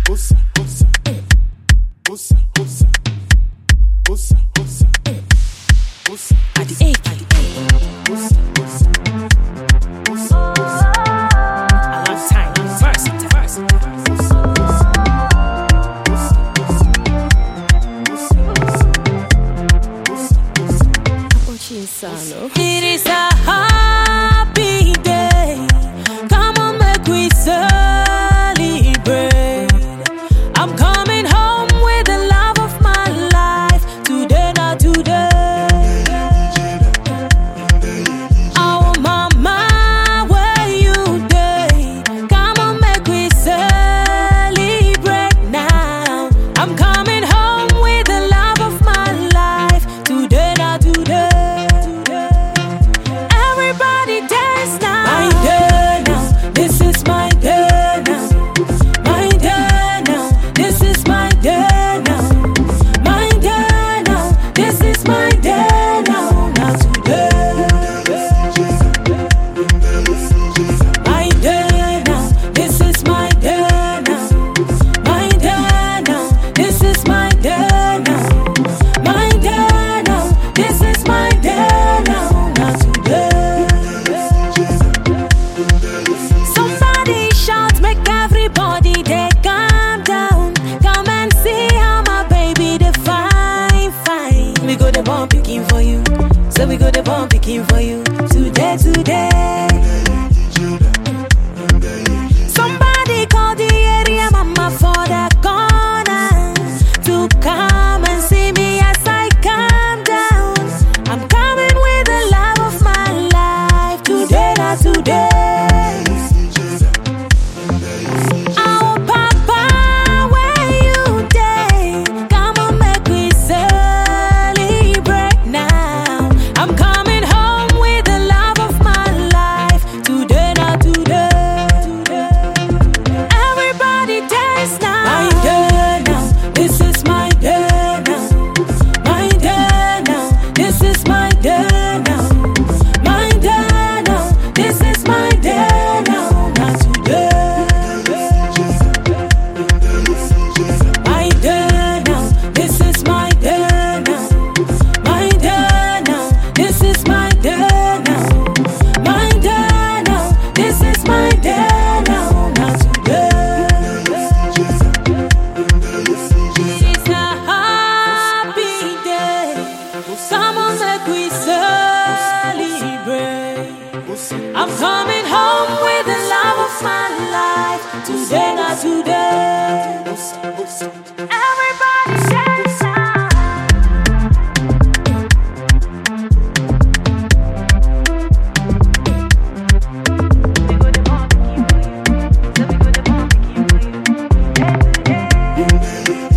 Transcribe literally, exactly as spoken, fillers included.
Ossa, ossa, ossa, ossa, ossa, ossa, ossa, Adi A, Adi A. ossa, ossa, ossa, ossa. A long time, versatile, versatile. It is a happy day. Come on, make we celebrate. I'm coming home with the love of my life. Today, not today. Oh, mama, where you day? Come on, make we celebrate now. I'm coming home with the love of my life. Today, not today. Everybody dance now. My day now. This is my day now. My day now. This is my day now. My day now. This is my day now. Not today. My day now. This is my day now. My day now. This is my day now. My day now. This is my day now. Not today. Somebody shout, make everybody they calm down. Come and see how my baby they fine, fine. We go the bomb picking for you, so we go the bomb picking for you today, today. Somebody call the area mama for the corner to come and see me as I calm down. I'm coming with the love of my life today, not today. Oh, Papa, where you day? Come on, make we celebrate now. I'm coming home with the love of my life today, not today. Everybody dance now. My day now. This is my day now. My day now. This is my day now. My day now. This is my day now. Not today. My day now. This is my day now. My day now. This is my day now. My day now. This is my day now. Not today. It's a happy day. Come on, make we celebrate. I'm coming home with the love of my life. Today, not today. Everybody dance now. We go the bomb picking for you. So we go the bomb picking for you. Today, today.